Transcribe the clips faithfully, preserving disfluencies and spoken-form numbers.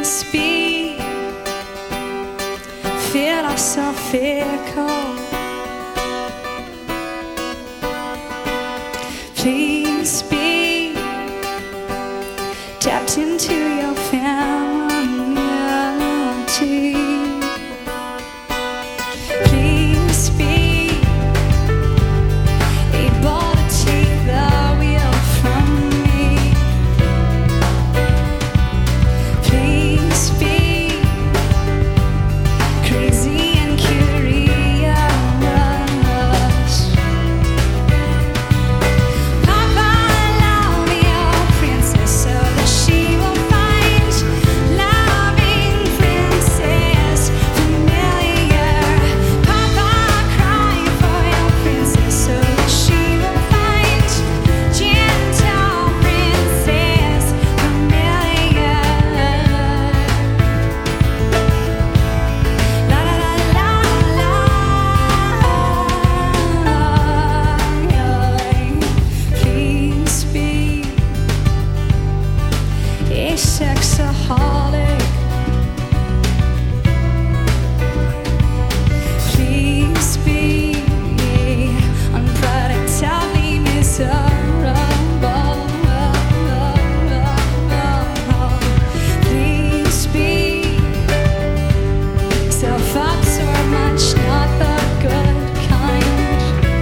speak, philosophical. Please be tapped into your femininity. Please be able to take the wheel from me. Please be crazy and curious. Papa, love your princess so that she will find loving princess familiar. Papa, cry for your princess so that she will find gentle princess familiar. La la la la la. Please be a sexaholic. Please be unpredictably miserable. Please be self-absorbed, much not the good kind.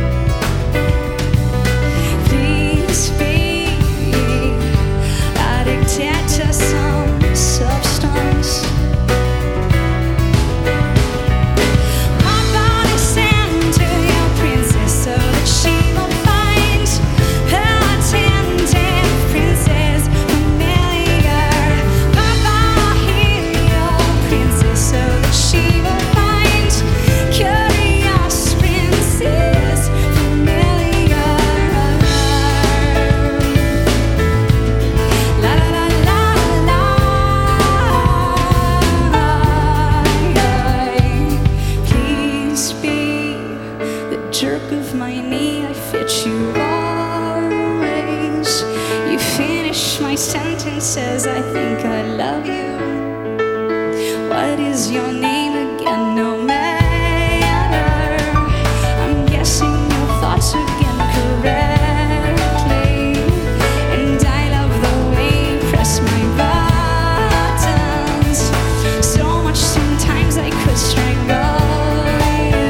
Please be addicted to some substance. Papa, listen to your princess so that she will find her attentive princess familiar. Papa, hear your princess so that she will find curious princess familiar. La la la la la. Please be the jerk of my knee. I fit you always. You finish my sentences. I think I love you. What is your name again? No matter. I'm guessing your thoughts again correctly. And I love the way you press my buttons. So much sometimes I could strangle you.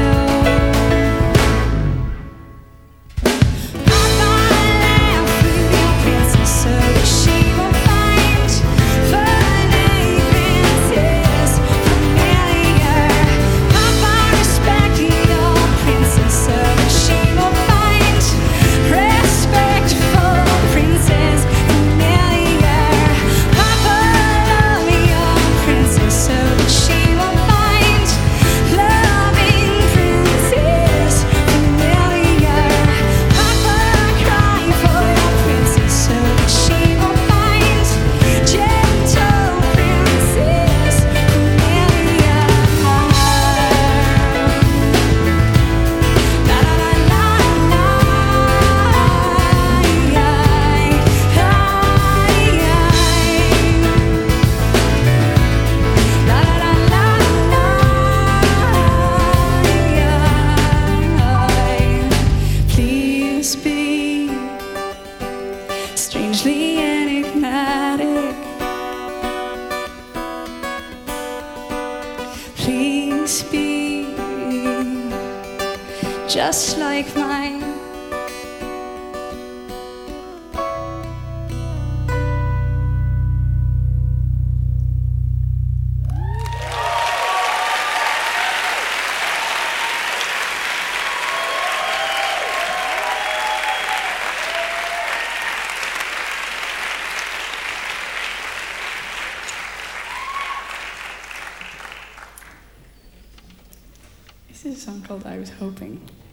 Papa, laugh with your princess so that she will find funny princess familiar. Papa, respect your princess so that she will find respectful princess familiar. Papa, love your princess so that she will find loving princess familiar. Papa, cry for your princess so that she will find gentle princess familiar. La la la la la. La la la la la. Please be strangely enigmatic. Please be just like mine. This is a song called I Was Hoping.